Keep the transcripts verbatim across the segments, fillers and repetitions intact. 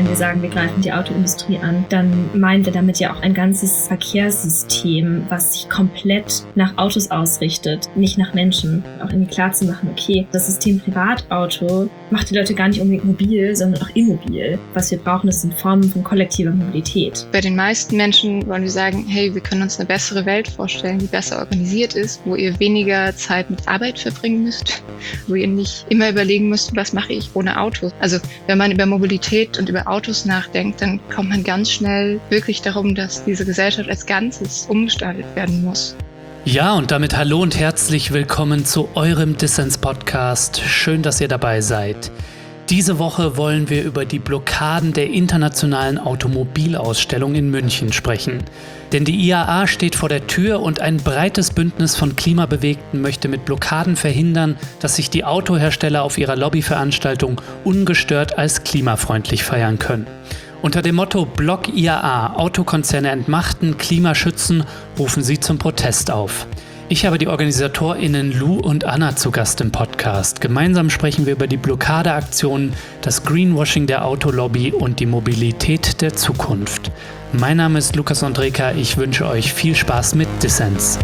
wir sagen, wir greifen die Autoindustrie an, dann meinen wir damit ja auch ein ganzes Verkehrssystem, was sich komplett nach Autos ausrichtet, nicht nach Menschen. Auch irgendwie klar zu machen, okay, das System Privatauto macht die Leute gar nicht unbedingt mobil, sondern auch immobil. Was wir brauchen, das sind Formen von kollektiver Mobilität. Bei den meisten Menschen wollen wir sagen, hey, wir können uns eine bessere Welt vorstellen, die besser organisiert ist, wo ihr weniger Zeit mit Arbeit verbringen müsst, wo ihr nicht immer überlegen müsst, was mache ich ohne Auto. Also wenn man über Mobilität und über Autos nachdenkt, dann kommt man ganz schnell wirklich darum, dass diese Gesellschaft als Ganzes umgestaltet werden muss. Ja, und damit hallo und herzlich willkommen zu eurem Dissens-Podcast. Schön, dass ihr dabei seid. Diese Woche wollen wir über die Blockaden der Internationalen Automobilausstellung in München sprechen. Denn die I A A steht vor der Tür und ein breites Bündnis von Klimabewegten möchte mit Blockaden verhindern, dass sich die Autohersteller auf ihrer Lobbyveranstaltung ungestört als klimafreundlich feiern können. Unter dem Motto Block I A A, Autokonzerne entmachten, Klimaschützen, rufen sie zum Protest auf. Ich habe die OrganisatorInnen Lou und Anna zu Gast im Podcast. Gemeinsam sprechen wir über die Blockadeaktionen, das Greenwashing der Autolobby und die Mobilität der Zukunft. Mein Name ist Lukas Andreka, ich wünsche euch viel Spaß mit Dissens.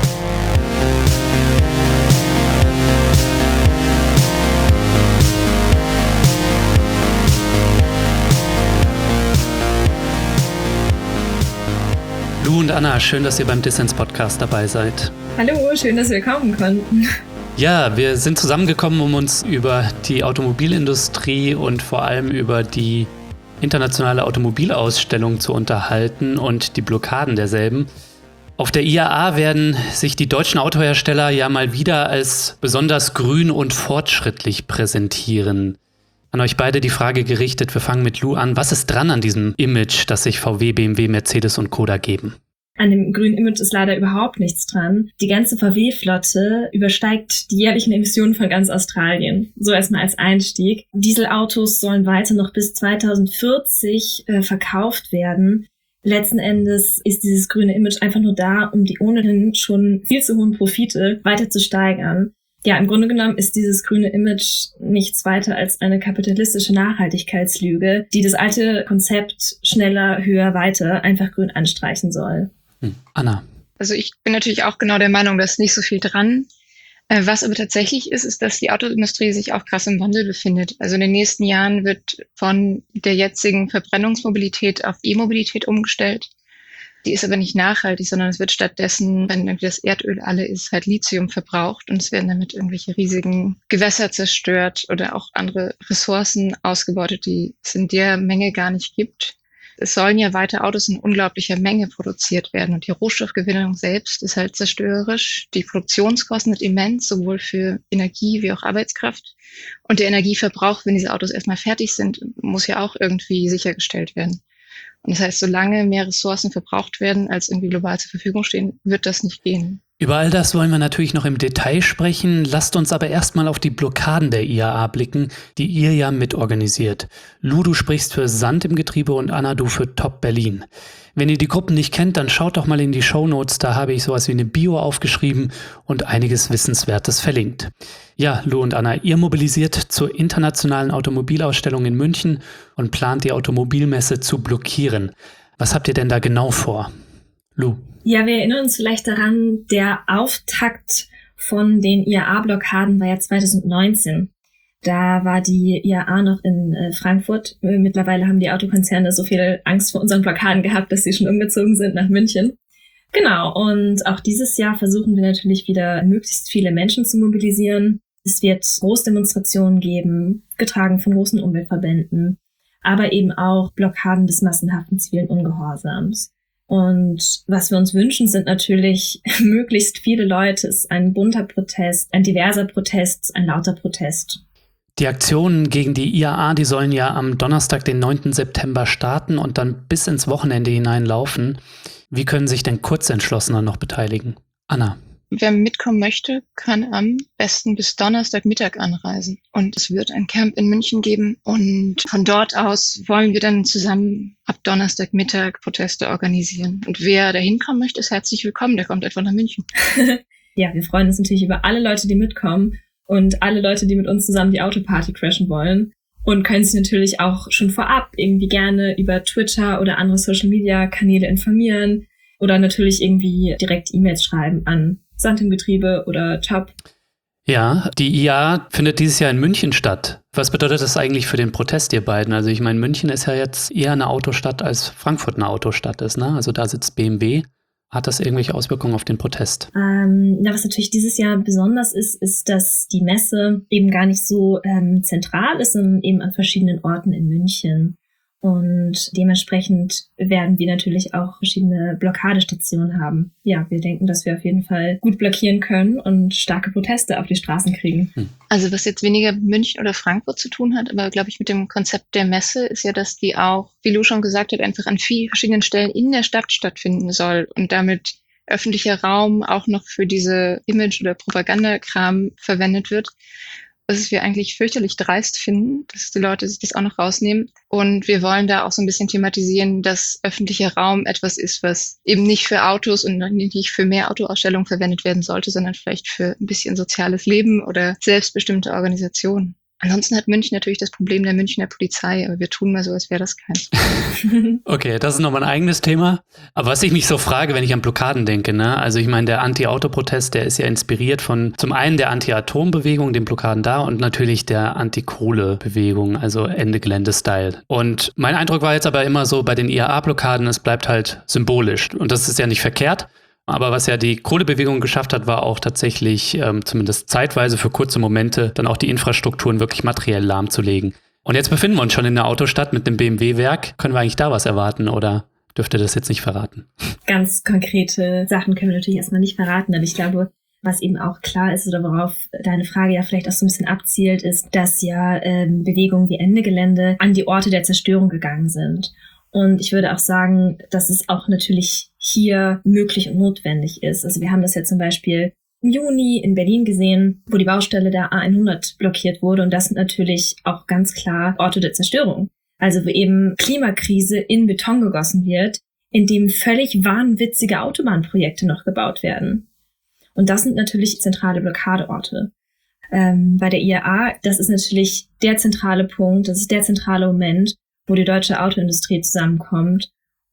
Lou und Anna, schön, dass ihr beim Dissens-Podcast dabei seid. Hallo, schön, dass wir kommen konnten. Ja, wir sind zusammengekommen, um uns über die Automobilindustrie und vor allem über die internationale Automobilausstellung zu unterhalten und die Blockaden derselben. Auf der I A A werden sich die deutschen Autohersteller ja mal wieder als besonders grün und fortschrittlich präsentieren. An euch beide die Frage gerichtet, wir fangen mit Lou an. Was ist dran an diesem Image, das sich V W, B M W, Mercedes und Co. da geben? An dem grünen Image ist leider überhaupt nichts dran. Die ganze V W-Flotte übersteigt die jährlichen Emissionen von ganz Australien. So erstmal als Einstieg. Dieselautos sollen weiter noch bis zweitausendvierzig äh, verkauft werden. Letzten Endes ist dieses grüne Image einfach nur da, um die ohnehin schon viel zu hohen Profite weiter zu steigern. Ja, im Grunde genommen ist dieses grüne Image nichts weiter als eine kapitalistische Nachhaltigkeitslüge, die das alte Konzept schneller, höher, weiter einfach grün anstreichen soll. Hm. Anna. Also ich bin natürlich auch genau der Meinung, da ist nicht so viel dran. Was aber tatsächlich ist, ist, dass die Autoindustrie sich auch krass im Wandel befindet. Also in den nächsten Jahren wird von der jetzigen Verbrennungsmobilität auf E-Mobilität umgestellt. Die ist aber nicht nachhaltig, sondern es wird stattdessen, wenn irgendwie das Erdöl alle ist, halt Lithium verbraucht und es werden damit irgendwelche riesigen Gewässer zerstört oder auch andere Ressourcen ausgebeutet, die es in der Menge gar nicht gibt. Es sollen ja weiter Autos in unglaublicher Menge produziert werden und die Rohstoffgewinnung selbst ist halt zerstörerisch. Die Produktionskosten sind immens, sowohl für Energie wie auch Arbeitskraft. Und der Energieverbrauch, wenn diese Autos erstmal fertig sind, muss ja auch irgendwie sichergestellt werden. Und das heißt, solange mehr Ressourcen verbraucht werden, als irgendwie global zur Verfügung stehen, wird das nicht gehen. Über all das wollen wir natürlich noch im Detail sprechen. Lasst uns aber erstmal auf die Blockaden der I A A blicken, die ihr ja mitorganisiert. Lou, du sprichst für Sand im Getriebe und Anna, du für Top Berlin. Wenn ihr die Gruppen nicht kennt, dann schaut doch mal in die Shownotes, da habe ich sowas wie eine Bio aufgeschrieben und einiges Wissenswertes verlinkt. Ja, Lou und Anna, ihr mobilisiert zur internationalen Automobilausstellung in München und plant die Automobilmesse zu blockieren. Was habt ihr denn da genau vor? Lou? Ja, wir erinnern uns vielleicht daran, der Auftakt von den I A A-Blockaden war ja zweitausendneunzehn. Da war die I A A noch in äh, Frankfurt. Mittlerweile haben die Autokonzerne so viel Angst vor unseren Blockaden gehabt, dass sie schon umgezogen sind nach München. Genau, und auch dieses Jahr versuchen wir natürlich wieder möglichst viele Menschen zu mobilisieren. Es wird Großdemonstrationen geben, getragen von großen Umweltverbänden, aber eben auch Blockaden des massenhaften zivilen Ungehorsams. Und was wir uns wünschen, sind natürlich möglichst viele Leute. Es ist ein bunter Protest, ein diverser Protest, ein lauter Protest. Die Aktionen gegen die I A A, die sollen ja am Donnerstag, den neunten September starten und dann bis ins Wochenende hinein laufen. Wie können sich denn Kurzentschlossene noch beteiligen? Anna. Wer mitkommen möchte, kann am besten bis Donnerstagmittag anreisen. Und es wird ein Camp in München geben. Und von dort aus wollen wir dann zusammen ab Donnerstagmittag Proteste organisieren. Und wer da hinkommen möchte, ist herzlich willkommen. Der kommt einfach nach München. Ja, wir freuen uns natürlich über alle Leute, die mitkommen und alle Leute, die mit uns zusammen die Autoparty crashen wollen. und können sich natürlich auch schon vorab irgendwie gerne über Twitter oder andere Social-Media-Kanäle informieren oder natürlich irgendwie direkt E-Mails schreiben an Sandton-Getriebe oder Top. Ja, die I A A findet dieses Jahr in München statt. Was bedeutet das eigentlich für den Protest, ihr beiden? Also ich meine, München ist ja jetzt eher eine Autostadt, als Frankfurt eine Autostadt ist, ne? Also da sitzt B M W. Hat das irgendwelche Auswirkungen auf den Protest? Ähm, na, was natürlich dieses Jahr besonders ist, ist, dass die Messe eben gar nicht so ähm, zentral ist, sondern eben an verschiedenen Orten in München. Und dementsprechend werden wir natürlich auch verschiedene Blockadestationen haben. Ja, wir denken, dass wir auf jeden Fall gut blockieren können und starke Proteste auf die Straßen kriegen. Also was jetzt weniger mit München oder Frankfurt zu tun hat, aber glaube ich mit dem Konzept der Messe ist ja, dass die auch, wie Lou schon gesagt hat, einfach an vielen verschiedenen Stellen in der Stadt stattfinden soll und damit öffentlicher Raum auch noch für diese Image- oder Propagandakram verwendet wird. Was wir eigentlich fürchterlich dreist finden, dass die Leute sich das auch noch rausnehmen. Und wir wollen da auch so ein bisschen thematisieren, dass öffentlicher Raum etwas ist, was eben nicht für Autos und nicht für mehr Autoausstellungen verwendet werden sollte, sondern vielleicht für ein bisschen soziales Leben oder selbstbestimmte Organisationen. Ansonsten hat München natürlich das Problem der Münchner Polizei, aber wir tun mal so, als wäre das keins. Okay, das ist nochmal ein eigenes Thema. Aber was ich mich so frage, wenn ich an Blockaden denke, ne? Also ich meine, der Anti-Auto-Protest, der ist ja inspiriert von zum einen der Anti-Atom-Bewegung, den Blockaden da und natürlich der Anti-Kohle-Bewegung, also Ende-Gelände-Style. Und mein Eindruck war jetzt aber immer so bei den I A A-Blockaden, es bleibt halt symbolisch. Und das ist ja nicht verkehrt. Aber was ja die Kohlebewegung geschafft hat, war auch tatsächlich, ähm, zumindest zeitweise für kurze Momente, dann auch die Infrastrukturen wirklich materiell lahmzulegen. Und jetzt befinden wir uns schon in der Autostadt mit dem B M W-Werk. Können wir eigentlich da was erwarten oder dürft ihr das jetzt nicht verraten? Ganz konkrete Sachen können wir natürlich erstmal nicht verraten, aber ich glaube, was eben auch klar ist oder worauf deine Frage ja vielleicht auch so ein bisschen abzielt, ist, dass ja ähm, Bewegungen wie Ende Gelände an die Orte der Zerstörung gegangen sind. Und ich würde auch sagen, dass es auch natürlich hier möglich und notwendig ist. Also wir haben das ja zum Beispiel im Juni in Berlin gesehen, wo die Baustelle der A hundert blockiert wurde. Und das sind natürlich auch ganz klar Orte der Zerstörung. Also wo eben Klimakrise in Beton gegossen wird, in dem völlig wahnwitzige Autobahnprojekte noch gebaut werden. Und das sind natürlich zentrale Blockadeorte. Ähm, bei der I A A, das ist natürlich der zentrale Punkt, das ist der zentrale Moment, wo die deutsche Autoindustrie zusammenkommt.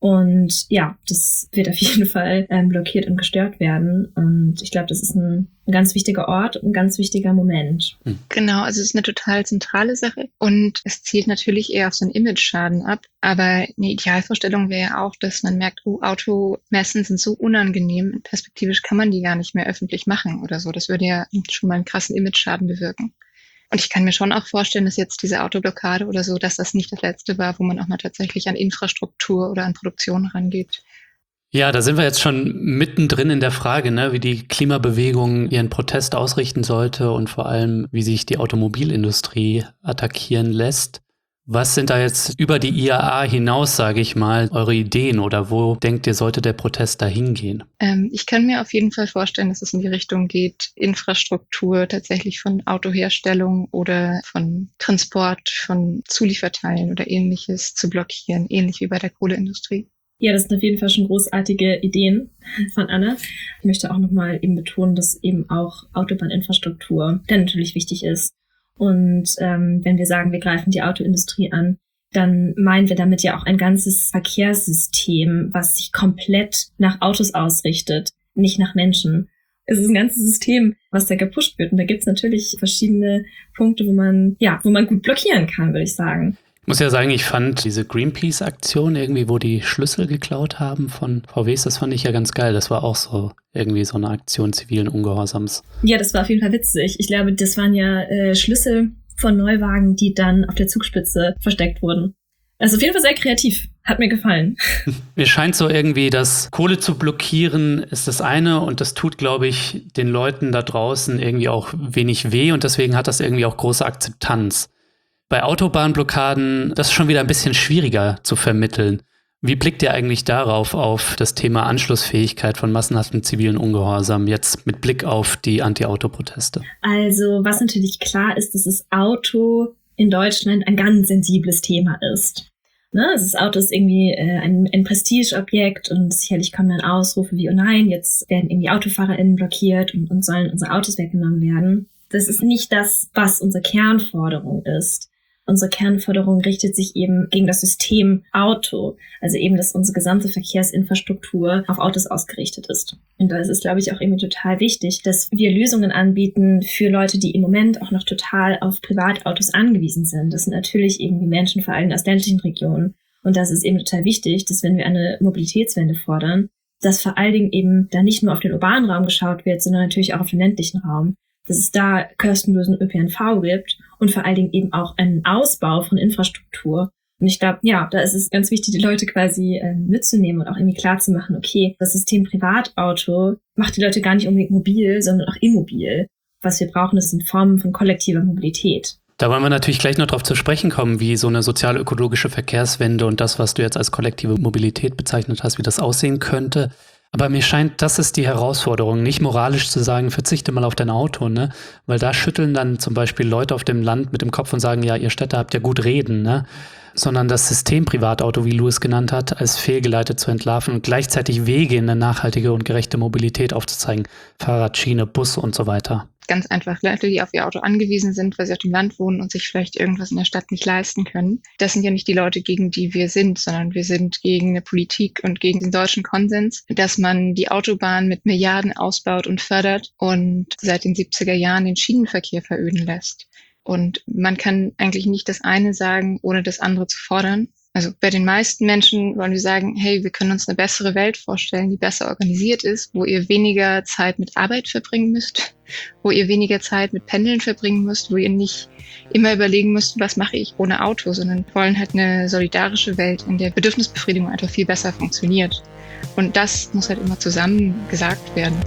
Und ja, das wird auf jeden Fall ähm, blockiert und gestört werden. Und ich glaube, das ist ein, ein ganz wichtiger Ort und ein ganz wichtiger Moment. Genau, also es ist eine total zentrale Sache. Und es zielt natürlich eher auf so einen Image-Schaden ab. Aber eine Idealvorstellung wäre ja auch, dass man merkt, oh, Automessen sind so unangenehm. Perspektivisch kann man die gar nicht mehr öffentlich machen oder so. Das würde ja schon mal einen krassen Image-Schaden bewirken. Und ich kann mir schon auch vorstellen, dass jetzt diese Autoblockade oder so, dass das nicht das letzte war, wo man auch mal tatsächlich an Infrastruktur oder an Produktion rangeht. Ja, da sind wir jetzt schon mittendrin in der Frage, ne, wie die Klimabewegung ihren Protest ausrichten sollte und vor allem, wie sich die Automobilindustrie attackieren lässt. Was sind da jetzt über die I A A hinaus, sage ich mal, eure Ideen oder wo denkt ihr, sollte der Protest da hingehen? Ähm, ich kann mir auf jeden Fall vorstellen, dass es in die Richtung geht, Infrastruktur tatsächlich von Autoherstellung oder von Transport, von Zulieferteilen oder Ähnliches zu blockieren, ähnlich wie bei der Kohleindustrie. Ja, das sind auf jeden Fall schon großartige Ideen von Anna. Ich möchte auch nochmal eben betonen, dass eben auch Autobahninfrastruktur dann natürlich wichtig ist. Und ähm, wenn wir sagen, wir greifen die Autoindustrie an, dann meinen wir damit ja auch ein ganzes Verkehrssystem, was sich komplett nach Autos ausrichtet, nicht nach Menschen. Es ist ein ganzes System, was da gepusht wird. Und da gibt's natürlich verschiedene Punkte, wo man, ja, wo man gut blockieren kann, würde ich sagen. Ich muss ja sagen, ich fand diese Greenpeace-Aktion irgendwie, wo die Schlüssel geklaut haben von V Ws, das fand ich ja ganz geil. Das war auch so irgendwie so eine Aktion zivilen Ungehorsams. Ja, das war auf jeden Fall witzig. Ich glaube, das waren ja äh, Schlüssel von Neuwagen, die dann auf der Zugspitze versteckt wurden. Also auf jeden Fall sehr kreativ. Hat mir gefallen. Mir scheint so irgendwie, dass Kohle zu blockieren ist das eine und das tut, glaube ich, den Leuten da draußen irgendwie auch wenig weh und deswegen hat das irgendwie auch große Akzeptanz. Bei Autobahnblockaden, das ist schon wieder ein bisschen schwieriger zu vermitteln. Wie blickt ihr eigentlich darauf, auf das Thema Anschlussfähigkeit von massenhaftem zivilen Ungehorsam, jetzt mit Blick auf die Anti-Auto-Proteste? Also, was natürlich klar ist, dass das Auto in Deutschland ein ganz sensibles Thema ist. Ne? Das Auto ist irgendwie äh, ein, ein Prestigeobjekt und sicherlich kommen dann Ausrufe wie, oh nein, jetzt werden irgendwie AutofahrerInnen blockiert und, und sollen unsere Autos weggenommen werden. Das ist nicht das, was unsere Kernforderung ist. Unsere Kernforderung richtet sich eben gegen das System Auto, also eben, dass unsere gesamte Verkehrsinfrastruktur auf Autos ausgerichtet ist. Und da ist es, glaube ich, auch irgendwie total wichtig, dass wir Lösungen anbieten für Leute, die im Moment auch noch total auf Privatautos angewiesen sind. Das sind natürlich irgendwie Menschen, vor allem aus ländlichen Regionen. Und das ist eben total wichtig, dass wenn wir eine Mobilitätswende fordern, dass vor allen Dingen eben da nicht nur auf den urbanen Raum geschaut wird, sondern natürlich auch auf den ländlichen Raum. Dass es da kostenlosen Ö P N V gibt und vor allen Dingen eben auch einen Ausbau von Infrastruktur. Und ich glaube, ja, da ist es ganz wichtig, die Leute quasi äh, mitzunehmen und auch irgendwie klarzumachen, okay, das System Privatauto macht die Leute gar nicht unbedingt mobil, sondern auch immobil. Was wir brauchen, das sind Formen von kollektiver Mobilität. Da wollen wir natürlich gleich noch drauf zu sprechen kommen, wie so eine sozial-ökologische Verkehrswende und das, was du jetzt als kollektive Mobilität bezeichnet hast, wie das aussehen könnte. Aber mir scheint, das ist die Herausforderung, nicht moralisch zu sagen, verzichte mal auf dein Auto, ne? Weil da schütteln dann zum Beispiel Leute auf dem Land mit dem Kopf und sagen, ja, ihr Städter habt ja gut reden, ne? Sondern das System Privatauto, wie Lou es genannt hat, als fehlgeleitet zu entlarven und gleichzeitig Wege in eine nachhaltige und gerechte Mobilität aufzuzeigen. Fahrrad, Schiene, Bus und so weiter. Ganz einfach Leute, die auf ihr Auto angewiesen sind, weil sie auf dem Land wohnen und sich vielleicht irgendwas in der Stadt nicht leisten können. Das sind ja nicht die Leute, gegen die wir sind, sondern wir sind gegen eine Politik und gegen den deutschen Konsens, dass man die Autobahn mit Milliarden ausbaut und fördert und seit den siebziger Jahren den Schienenverkehr veröden lässt. Und man kann eigentlich nicht das eine sagen, ohne das andere zu fordern. Also bei den meisten Menschen wollen wir sagen, hey, wir können uns eine bessere Welt vorstellen, die besser organisiert ist, wo ihr weniger Zeit mit Arbeit verbringen müsst, wo ihr weniger Zeit mit Pendeln verbringen müsst, wo ihr nicht immer überlegen müsst, was mache ich ohne Auto, sondern wollen halt eine solidarische Welt, in der Bedürfnisbefriedigung einfach viel besser funktioniert. Und das muss halt immer zusammen gesagt werden.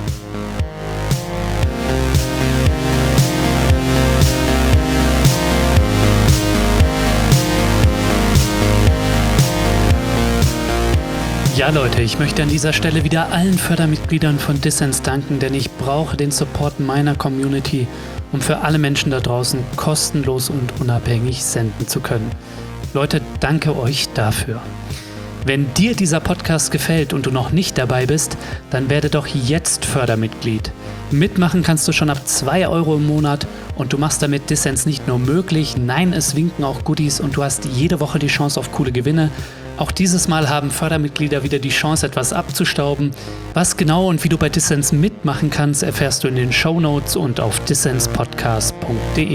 Ja Leute, ich möchte an dieser Stelle wieder allen Fördermitgliedern von Dissens danken, denn ich brauche den Support meiner Community, um für alle Menschen da draußen kostenlos und unabhängig senden zu können. Leute, danke euch dafür. Wenn dir dieser Podcast gefällt und du noch nicht dabei bist, dann werde doch jetzt Fördermitglied. Mitmachen kannst du schon ab zwei Euro im Monat und du machst damit Dissens nicht nur möglich, nein, es winken auch Goodies und du hast jede Woche die Chance auf coole Gewinne. Auch dieses Mal haben Fördermitglieder wieder die Chance, etwas abzustauben. Was genau und wie du bei Dissens mitmachen kannst, erfährst du in den Shownotes und auf dissenspodcast punkt de.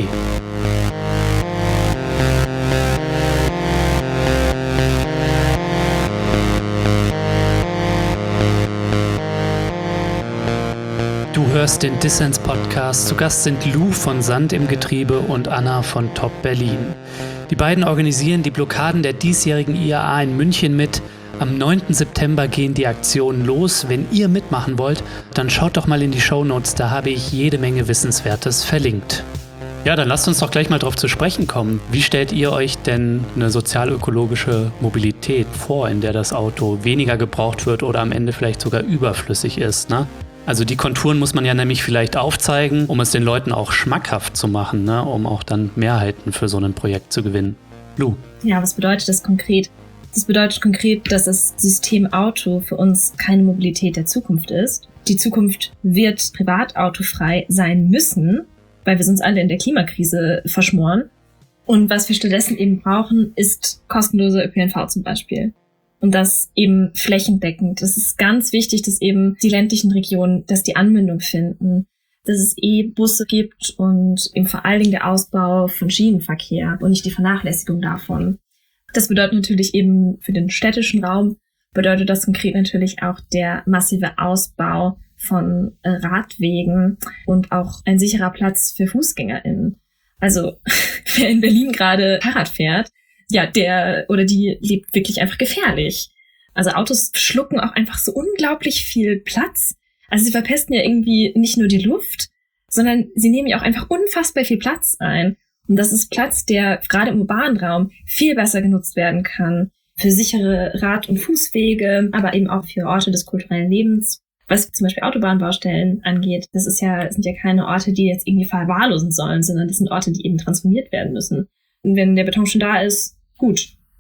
Du hörst den Dissens Podcast. Zu Gast sind Lou von Sand im Getriebe und Anna von Top Berlin. Die beiden organisieren die Blockaden der diesjährigen I A A in München mit. Am neunten September gehen die Aktionen los. Wenn ihr mitmachen wollt, dann schaut doch mal in die Shownotes, da habe ich jede Menge Wissenswertes verlinkt. Ja, dann lasst uns doch gleich mal drauf zu sprechen kommen. Wie stellt ihr euch denn eine sozial-ökologische Mobilität vor, in der das Auto weniger gebraucht wird oder am Ende vielleicht sogar überflüssig ist, ne? Also die Konturen muss man ja nämlich vielleicht aufzeigen, um es den Leuten auch schmackhaft zu machen, ne? Um auch dann Mehrheiten für so ein Projekt zu gewinnen. Lou. Ja, was bedeutet das konkret? Das bedeutet konkret, dass das System Auto für uns keine Mobilität der Zukunft ist. Die Zukunft wird privatautofrei sein müssen, weil wir sonst alle in der Klimakrise verschmoren. Und was wir stattdessen eben brauchen, ist kostenloser Ö P N V zum Beispiel. Und das eben flächendeckend. Es ist ganz wichtig, dass eben die ländlichen Regionen, dass die Anbindung finden, dass es E-Busse gibt und eben vor allen Dingen der Ausbau von Schienenverkehr und nicht die Vernachlässigung davon. Das bedeutet natürlich eben für den städtischen Raum, bedeutet das konkret natürlich auch der massive Ausbau von äh, Radwegen und auch ein sicherer Platz für FußgängerInnen. Also wer in Berlin gerade Fahrrad fährt, ja, der oder die lebt wirklich einfach gefährlich. Also Autos schlucken auch einfach so unglaublich viel Platz. Also sie verpesten ja irgendwie nicht nur die Luft, sondern sie nehmen ja auch einfach unfassbar viel Platz ein. Und das ist Platz, der gerade im urbanen Raum viel besser genutzt werden kann. Für sichere Rad- und Fußwege, aber eben auch für Orte des kulturellen Lebens. Was zum Beispiel Autobahnbaustellen angeht, das ist ja, sind ja keine Orte, die jetzt irgendwie verwahrlosen sollen, sondern das sind Orte, die eben transformiert werden müssen. Und wenn der Beton schon da ist, gut,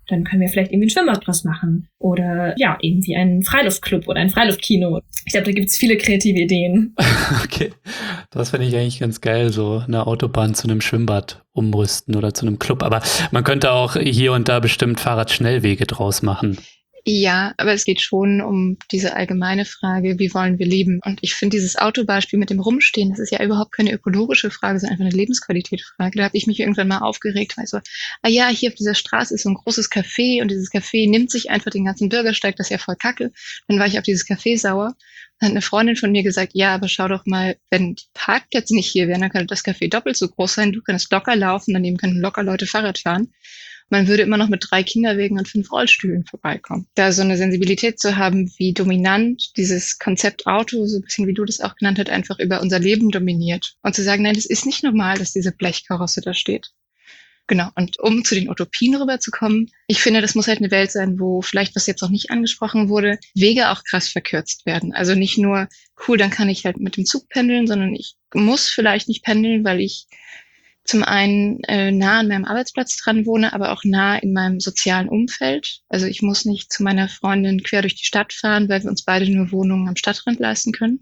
dann können wir vielleicht irgendwie ein Schwimmbad draus machen. Oder ja, irgendwie einen Freiluftclub oder ein Freiluftkino. Ich glaube, da gibt es viele kreative Ideen. Okay, das finde ich eigentlich ganz geil, so eine Autobahn zu einem Schwimmbad umrüsten oder zu einem Club. Aber man könnte auch hier und da bestimmt Fahrradschnellwege draus machen. Ja, aber es geht schon um diese allgemeine Frage, wie wollen wir leben? Und ich finde dieses Autobeispiel mit dem Rumstehen, das ist ja überhaupt keine ökologische Frage, sondern einfach eine Lebensqualitätsfrage. Da habe ich mich irgendwann mal aufgeregt, weil so, ah ja, hier auf dieser Straße ist so ein großes Café und dieses Café nimmt sich einfach den ganzen Bürgersteig, das ist ja voll kacke. Dann war ich auf dieses Café sauer. Dann hat eine Freundin von mir gesagt, ja, aber schau doch mal, wenn die Parkplätze nicht hier wären, dann könnte das Café doppelt so groß sein, du könntest locker laufen, daneben könnten locker Leute Fahrrad fahren. Man würde immer noch mit drei Kinderwegen und fünf Rollstühlen vorbeikommen. Da so eine Sensibilität zu haben, wie dominant dieses Konzept Auto, so ein bisschen wie du das auch genannt hast, einfach über unser Leben dominiert. Und zu sagen, nein, das ist nicht normal, dass diese Blechkarosse da steht. Genau. Und um zu den Utopien rüberzukommen, ich finde, das muss halt eine Welt sein, wo vielleicht, was jetzt noch nicht angesprochen wurde, Wege auch krass verkürzt werden. Also nicht nur, cool, dann kann ich halt mit dem Zug pendeln, sondern ich muss vielleicht nicht pendeln, weil ich zum einen äh, nah an meinem Arbeitsplatz dran wohne, aber auch nah in meinem sozialen Umfeld. Also ich muss nicht zu meiner Freundin quer durch die Stadt fahren, weil wir uns beide nur Wohnungen am Stadtrand leisten können.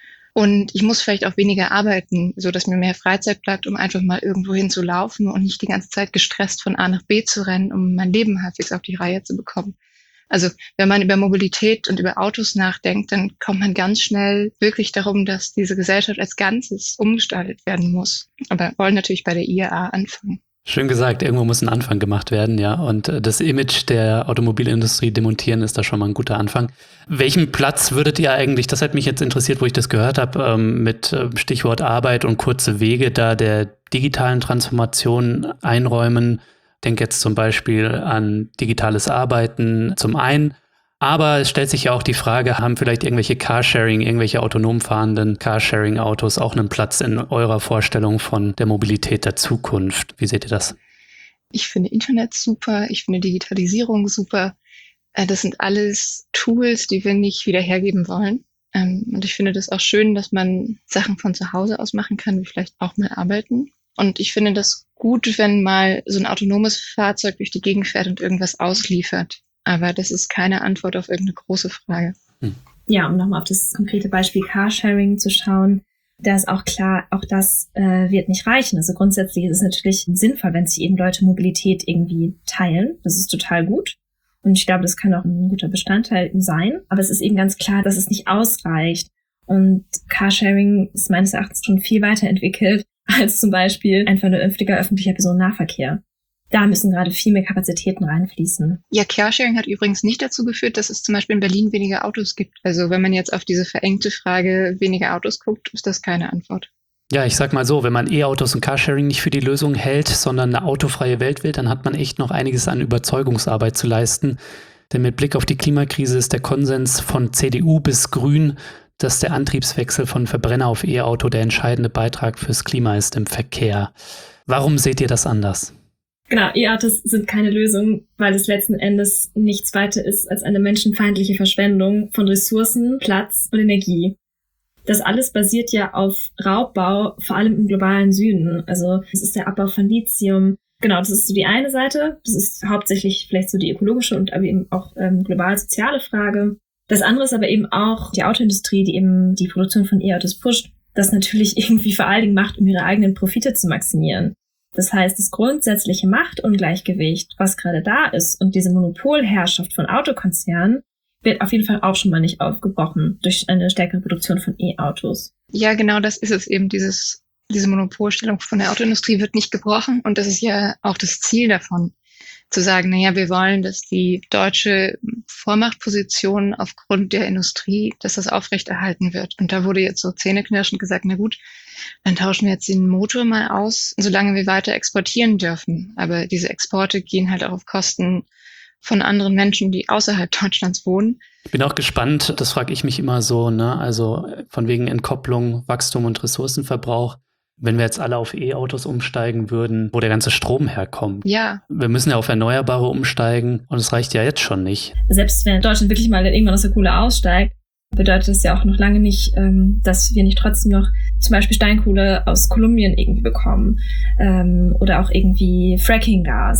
Und ich muss vielleicht auch weniger arbeiten, so dass mir mehr Freizeit bleibt, um einfach mal irgendwo hin zu laufen und nicht die ganze Zeit gestresst von A nach B zu rennen, um mein Leben halbwegs auf die Reihe zu bekommen. Also wenn man über Mobilität und über Autos nachdenkt, dann kommt man ganz schnell wirklich darum, dass diese Gesellschaft als Ganzes umgestaltet werden muss. Aber wir wollen natürlich bei der I A A anfangen. Schön gesagt, irgendwo muss ein Anfang gemacht werden, ja. Und das Image der Automobilindustrie demontieren ist da schon mal ein guter Anfang. Welchen Platz würdet ihr eigentlich, das hat mich jetzt interessiert, wo ich das gehört habe, mit Stichwort Arbeit und kurze Wege da der digitalen Transformation einräumen? Ich denke jetzt zum Beispiel an digitales Arbeiten zum einen, aber es stellt sich ja auch die Frage, haben vielleicht irgendwelche Carsharing, irgendwelche autonom fahrenden Carsharing-Autos auch einen Platz in eurer Vorstellung von der Mobilität der Zukunft? Wie seht ihr das? Ich finde Internet super, ich finde Digitalisierung super. Das sind alles Tools, die wir nicht wieder hergeben wollen. Und ich finde das auch schön, dass man Sachen von zu Hause aus machen kann, wie vielleicht auch mal arbeiten. Und ich finde das gut, wenn mal so ein autonomes Fahrzeug durch die Gegend fährt und irgendwas ausliefert. Aber das ist keine Antwort auf irgendeine große Frage. Hm. Ja, um nochmal auf das konkrete Beispiel Carsharing zu schauen, da ist auch klar, auch das äh, wird nicht reichen. Also grundsätzlich ist es natürlich sinnvoll, wenn sich eben Leute Mobilität irgendwie teilen. Das ist total gut. Und ich glaube, das kann auch ein guter Bestandteil sein. Aber es ist eben ganz klar, dass es nicht ausreicht. Und Carsharing ist meines Erachtens schon viel weiterentwickelt als zum Beispiel ein vernünftiger öffentlicher Personennahverkehr. Da müssen gerade viel mehr Kapazitäten reinfließen. Ja, Carsharing hat übrigens nicht dazu geführt, dass es zum Beispiel in Berlin weniger Autos gibt. Also wenn man jetzt auf diese verengte Frage weniger Autos guckt, ist das keine Antwort. Ja, ich sag mal so, wenn man E-Autos und Carsharing nicht für die Lösung hält, sondern eine autofreie Welt will, dann hat man echt noch einiges an Überzeugungsarbeit zu leisten. Denn mit Blick auf die Klimakrise ist der Konsens von C D U bis Grün, dass der Antriebswechsel von Verbrenner auf E-Auto der entscheidende Beitrag fürs Klima ist im Verkehr. Warum seht ihr das anders? Genau, E-Autos sind keine Lösung, weil es letzten Endes nichts weiter ist als eine menschenfeindliche Verschwendung von Ressourcen, Platz und Energie. Das alles basiert ja auf Raubbau, vor allem im globalen Süden. Also das ist der Abbau von Lithium. Genau, das ist so die eine Seite. Das ist hauptsächlich vielleicht so die ökologische und aber eben auch ähm, global-soziale Frage. Das andere ist aber eben auch die Autoindustrie, die eben die Produktion von E-Autos pusht, das natürlich irgendwie vor allen Dingen macht, um ihre eigenen Profite zu maximieren. Das heißt, das grundsätzliche Machtungleichgewicht, was gerade da ist und diese Monopolherrschaft von Autokonzernen, wird auf jeden Fall auch schon mal nicht aufgebrochen durch eine stärkere Produktion von E-Autos. Ja, genau, das ist es eben. Dieses, diese Monopolstellung von der Autoindustrie wird nicht gebrochen und das ist ja auch das Ziel davon. Zu sagen, naja, wir wollen, dass die deutsche Vormachtposition aufgrund der Industrie, dass das aufrechterhalten wird. Und da wurde jetzt so zähneknirschend gesagt, na gut, dann tauschen wir jetzt den Motor mal aus, solange wir weiter exportieren dürfen. Aber diese Exporte gehen halt auch auf Kosten von anderen Menschen, die außerhalb Deutschlands wohnen. Ich bin auch gespannt, das frage ich mich immer so, ne? Also von wegen Entkopplung, Wachstum und Ressourcenverbrauch. Wenn wir jetzt alle auf E-Autos umsteigen würden, wo der ganze Strom herkommt. Ja. Wir müssen ja auf Erneuerbare umsteigen und es reicht ja jetzt schon nicht. Selbst wenn Deutschland wirklich mal irgendwann aus der Kohle aussteigt, bedeutet das ja auch noch lange nicht, dass wir nicht trotzdem noch zum Beispiel Steinkohle aus Kolumbien irgendwie bekommen oder auch irgendwie Fracking-Gas.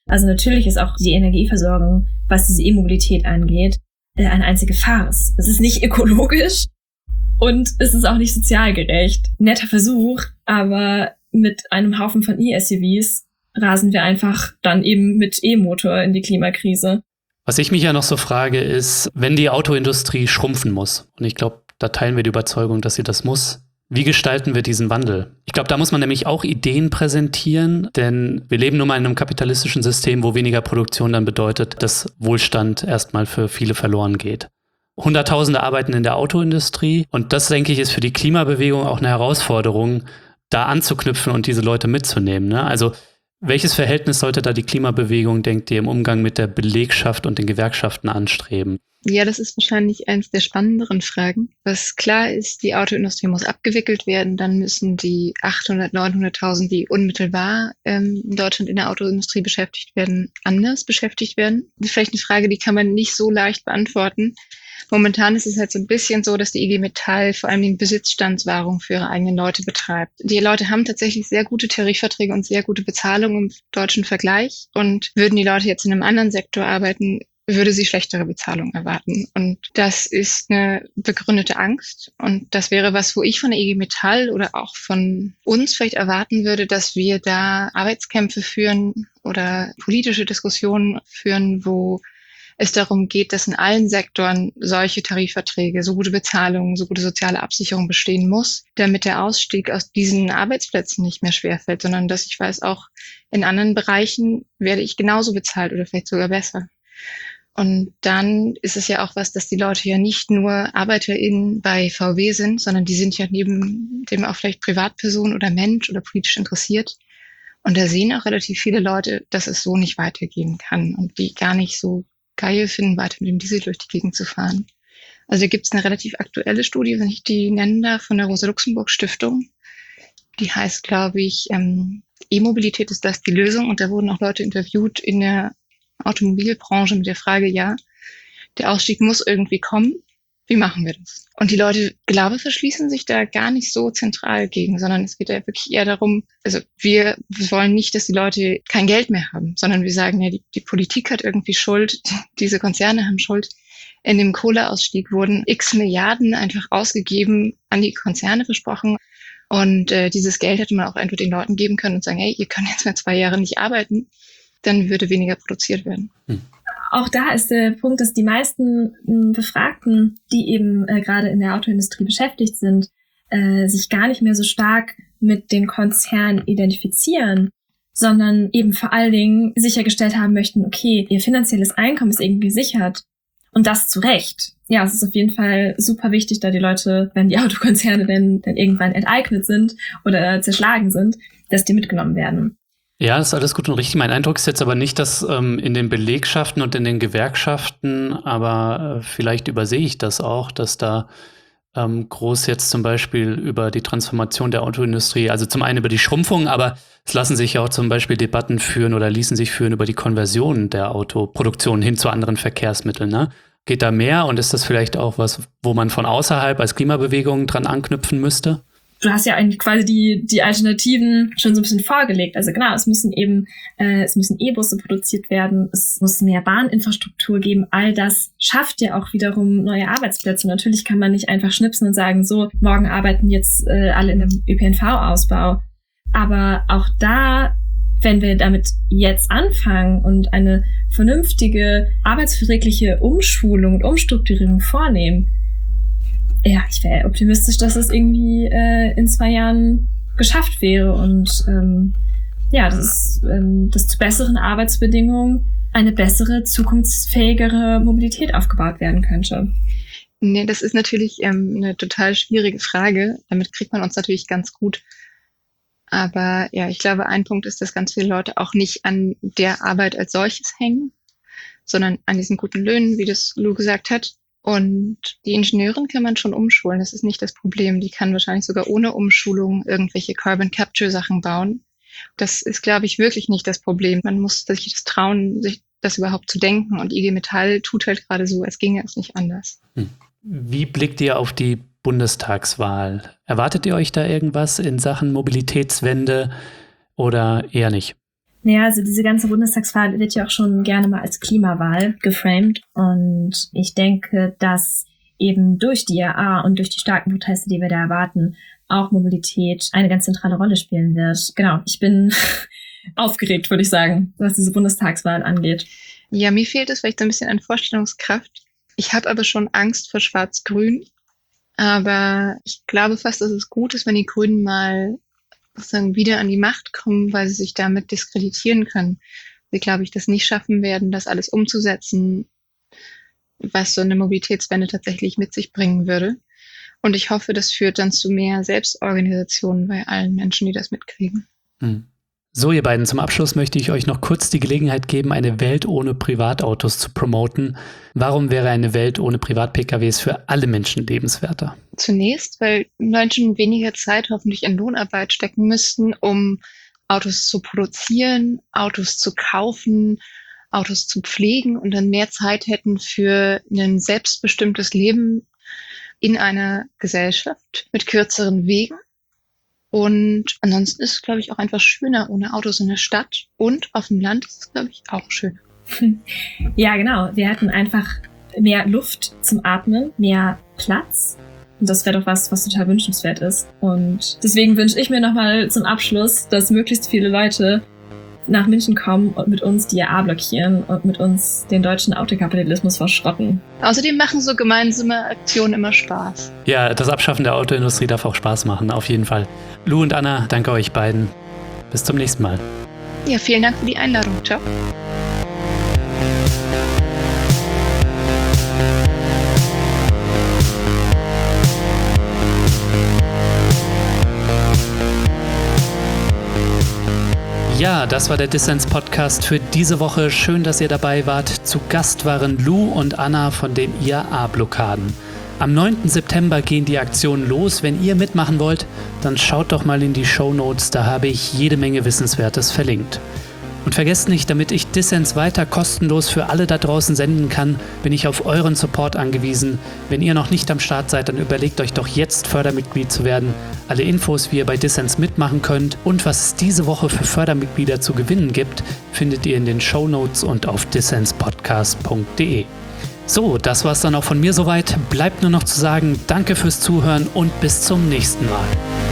Also natürlich ist auch die Energieversorgung, was diese E-Mobilität angeht, eine einzige Farce. Es ist nicht ökologisch und es ist auch nicht sozial gerecht. Netter Versuch, aber mit einem Haufen von E-S U Vs rasen wir einfach dann eben mit E-Motor in die Klimakrise. Was ich mich ja noch so frage, ist, wenn die Autoindustrie schrumpfen muss, und ich glaube, da teilen wir die Überzeugung, dass sie das muss, wie gestalten wir diesen Wandel? Ich glaube, da muss man nämlich auch Ideen präsentieren, denn wir leben nun mal in einem kapitalistischen System, wo weniger Produktion dann bedeutet, dass Wohlstand erstmal für viele verloren geht. Hunderttausende arbeiten in der Autoindustrie und das, denke ich, ist für die Klimabewegung auch eine Herausforderung, da anzuknüpfen und diese Leute mitzunehmen, ne? Also welches Verhältnis sollte da die Klimabewegung, denkt ihr, im Umgang mit der Belegschaft und den Gewerkschaften anstreben? Ja, das ist wahrscheinlich eins der spannenderen Fragen. Was klar ist, die Autoindustrie muss abgewickelt werden. Dann müssen die achthundert, neunhunderttausend, die unmittelbar ähm, in Deutschland in der Autoindustrie beschäftigt werden, anders beschäftigt werden. Das ist vielleicht eine Frage, die kann man nicht so leicht beantworten. Momentan ist es halt so ein bisschen so, dass die I G Metall vor allem die Besitzstandswahrung für ihre eigenen Leute betreibt. Die Leute haben tatsächlich sehr gute Tarifverträge und sehr gute Bezahlung im deutschen Vergleich. Und würden die Leute jetzt in einem anderen Sektor arbeiten, würde sie schlechtere Bezahlung erwarten. Und das ist eine begründete Angst. Und das wäre was, wo ich von der I G Metall oder auch von uns vielleicht erwarten würde, dass wir da Arbeitskämpfe führen oder politische Diskussionen führen, wo es darum geht, dass in allen Sektoren solche Tarifverträge, so gute Bezahlung, so gute soziale Absicherung bestehen muss, damit der Ausstieg aus diesen Arbeitsplätzen nicht mehr schwerfällt, sondern dass ich weiß, auch in anderen Bereichen werde ich genauso bezahlt oder vielleicht sogar besser. Und dann ist es ja auch was, dass die Leute ja nicht nur ArbeiterInnen bei V W sind, sondern die sind ja neben dem auch vielleicht Privatperson oder Mensch oder politisch interessiert. Und da sehen auch relativ viele Leute, dass es so nicht weitergehen kann und die gar nicht so geil finden, weiter mit dem Diesel durch die Gegend zu fahren. Also da gibt es eine relativ aktuelle Studie, wenn ich die nennen darf, von der Rosa-Luxemburg-Stiftung. Die heißt, glaube ich, ähm, E-Mobilität ist das die Lösung. Und da wurden auch Leute interviewt in der Automobilbranche mit der Frage, ja, der Ausstieg muss irgendwie kommen. Wie machen wir das? Und die Leute, glaube ich, verschließen sich da gar nicht so zentral gegen, sondern es geht ja wirklich eher darum, also wir, wir wollen nicht, dass die Leute kein Geld mehr haben, sondern wir sagen ja, die, die Politik hat irgendwie Schuld, diese Konzerne haben Schuld. In dem Kohleausstieg wurden x Milliarden einfach ausgegeben, an die Konzerne versprochen. Und äh, dieses Geld hätte man auch einfach den Leuten geben können und sagen, hey, ihr könnt jetzt mal zwei Jahre nicht arbeiten, dann würde weniger produziert werden. Hm. Auch da ist der Punkt, dass die meisten m, Befragten, die eben äh, gerade in der Autoindustrie beschäftigt sind, äh, sich gar nicht mehr so stark mit den Konzernen identifizieren, sondern eben vor allen Dingen sichergestellt haben möchten, okay, ihr finanzielles Einkommen ist irgendwie gesichert und das zu Recht. Ja, es ist auf jeden Fall super wichtig, da die Leute, wenn die Autokonzerne denn, denn irgendwann enteignet sind oder zerschlagen sind, dass die mitgenommen werden. Ja, das ist alles gut und richtig. Mein Eindruck ist jetzt aber nicht, dass ähm, in den Belegschaften und in den Gewerkschaften, aber äh, vielleicht übersehe ich das auch, dass da ähm, groß jetzt zum Beispiel über die Transformation der Autoindustrie, also zum einen über die Schrumpfung, aber es lassen sich ja auch zum Beispiel Debatten führen oder ließen sich führen über die Konversion der Autoproduktion hin zu anderen Verkehrsmitteln, ne? Geht da mehr und ist das vielleicht auch was, wo man von außerhalb als Klimabewegung dran anknüpfen müsste? Du hast ja eigentlich quasi die die Alternativen schon so ein bisschen vorgelegt. Also genau, es müssen eben äh, es müssen E-Busse produziert werden, es muss mehr Bahninfrastruktur geben. All das schafft ja auch wiederum neue Arbeitsplätze. Und natürlich kann man nicht einfach schnipsen und sagen, so, morgen arbeiten jetzt äh, alle in dem Ö P N V-Ausbau. Aber auch da, wenn wir damit jetzt anfangen und eine vernünftige, arbeitsverträgliche Umschulung und Umstrukturierung vornehmen, ja, ich wäre optimistisch, dass es irgendwie äh, in zwei Jahren geschafft wäre und ähm, ja, dass, ähm, dass zu besseren Arbeitsbedingungen eine bessere, zukunftsfähigere Mobilität aufgebaut werden könnte. Nee, das ist natürlich ähm, eine total schwierige Frage. Damit kriegt man uns natürlich ganz gut. Aber ja, ich glaube, ein Punkt ist, dass ganz viele Leute auch nicht an der Arbeit als solches hängen, sondern an diesen guten Löhnen, wie das Lou gesagt hat. Und die Ingenieurin kann man schon umschulen, das ist nicht das Problem. Die kann wahrscheinlich sogar ohne Umschulung irgendwelche Carbon Capture Sachen bauen. Das ist, glaube ich, wirklich nicht das Problem. Man muss sich das trauen, sich das überhaupt zu denken. Und I G Metall tut halt gerade so, als ginge es nicht anders. Wie blickt ihr auf die Bundestagswahl? Erwartet ihr euch da irgendwas in Sachen Mobilitätswende oder eher nicht? Naja, also diese ganze Bundestagswahl wird ja auch schon gerne mal als Klimawahl geframed. Und ich denke, dass eben durch die I A A und durch die starken Proteste, die wir da erwarten, auch Mobilität eine ganz zentrale Rolle spielen wird. Genau, ich bin aufgeregt, würde ich sagen, was diese Bundestagswahl angeht. Ja, mir fehlt es vielleicht so ein bisschen an Vorstellungskraft. Ich habe aber schon Angst vor Schwarz-Grün. Aber ich glaube fast, dass es gut ist, wenn die Grünen mal sozusagen wieder an die Macht kommen, weil sie sich damit diskreditieren können. Sie, glaube ich, das nicht schaffen werden, das alles umzusetzen, was so eine Mobilitätswende tatsächlich mit sich bringen würde. Und ich hoffe, das führt dann zu mehr Selbstorganisation bei allen Menschen, die das mitkriegen. Hm. So, ihr beiden, zum Abschluss möchte ich euch noch kurz die Gelegenheit geben, eine Welt ohne Privatautos zu promoten. Warum wäre eine Welt ohne Privat-P K Ws für alle Menschen lebenswerter? Zunächst, weil Menschen weniger Zeit hoffentlich in Lohnarbeit stecken müssten, um Autos zu produzieren, Autos zu kaufen, Autos zu pflegen und dann mehr Zeit hätten für ein selbstbestimmtes Leben in einer Gesellschaft mit kürzeren Wegen. Und ansonsten ist es, glaube ich, auch einfach schöner ohne Autos in der Stadt. Und auf dem Land ist es, glaube ich, auch schön. Ja, genau. Wir hätten einfach mehr Luft zum Atmen, mehr Platz. Und das wäre doch was, was total wünschenswert ist. Und deswegen wünsche ich mir nochmal zum Abschluss, dass möglichst viele Leute nach München kommen und mit uns die I A A blockieren und mit uns den deutschen Autokapitalismus verschrotten. Außerdem machen so gemeinsame Aktionen immer Spaß. Ja, das Abschaffen der Autoindustrie darf auch Spaß machen, auf jeden Fall. Lou und Anna, danke euch beiden. Bis zum nächsten Mal. Ja, vielen Dank für die Einladung. Ciao. Ja, das war der Dissens-Podcast für diese Woche. Schön, dass ihr dabei wart. Zu Gast waren Lou und Anna von den I A A-Blockaden. Am neunten September gehen die Aktionen los. Wenn ihr mitmachen wollt, dann schaut doch mal in die Shownotes, da habe ich jede Menge Wissenswertes verlinkt. Und vergesst nicht, damit ich Dissens weiter kostenlos für alle da draußen senden kann, bin ich auf euren Support angewiesen. Wenn ihr noch nicht am Start seid, dann überlegt euch doch jetzt Fördermitglied zu werden. Alle Infos, wie ihr bei Dissens mitmachen könnt und was es diese Woche für Fördermitglieder zu gewinnen gibt, findet ihr in den Shownotes und auf dissenspodcast punkt de. So, das war's dann auch von mir soweit. Bleibt nur noch zu sagen, danke fürs Zuhören und bis zum nächsten Mal.